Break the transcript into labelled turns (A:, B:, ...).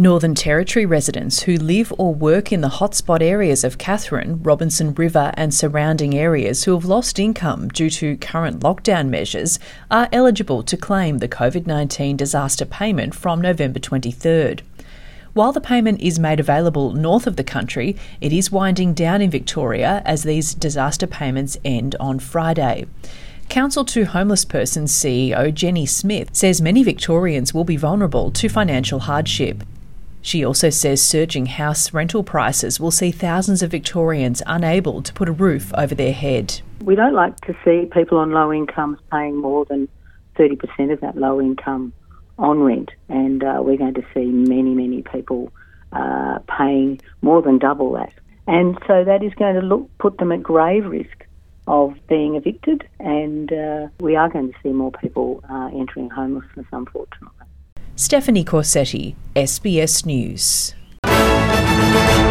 A: Northern Territory residents who live or work in the hotspot areas of Katherine, Robinson River and surrounding areas who have lost income due to current lockdown measures are eligible to claim the COVID-19 disaster payment from November 23rd. While the payment is made available north of the country, it is winding down in Victoria as these disaster payments end on Friday. Council to Homeless Persons CEO Jenny Smith says many Victorians will be vulnerable to financial hardship. She also says surging house rental prices will see thousands of Victorians unable to put a roof over their head.
B: We don't like to see people on low incomes paying more than 30% of that low income on rent, and we're going to see many people paying more than double that. And so that is going to put them at grave risk of being evicted, and we are going to see more people entering homelessness, unfortunately.
A: Stephanie Corsetti, SBS News.